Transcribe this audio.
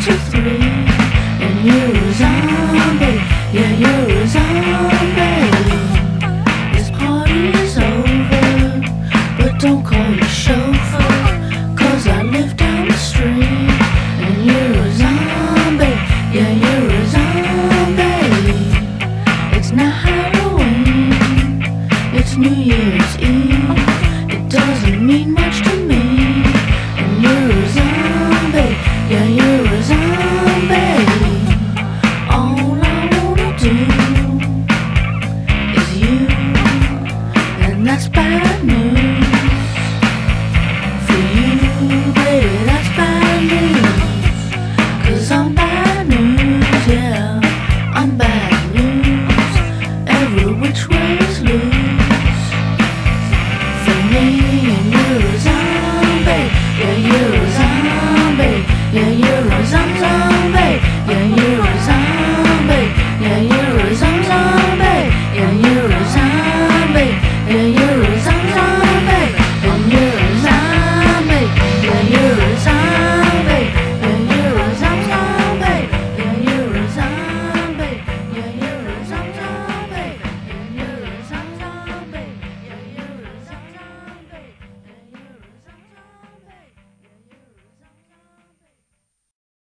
to 3, and you're a zombie. Yeah, you're a zombie. This party's over, but don't call your chauffeur, 'cause I live down the street, and you're a zombie. Yeah, you're a zombie. It's not Halloween, it's New Year's Eve. It doesn't mean much to me, and you're a zombie. Yeah, you're a zombie. All I wanna do is you, and that's bad news. For you, baby, that's bad news. 'Cause I'm bad news, yeah, I'm bad news. Every which way is loose. For me, and you're a zombie. Yeah, you're a zombie. Yeah, you're a zombie.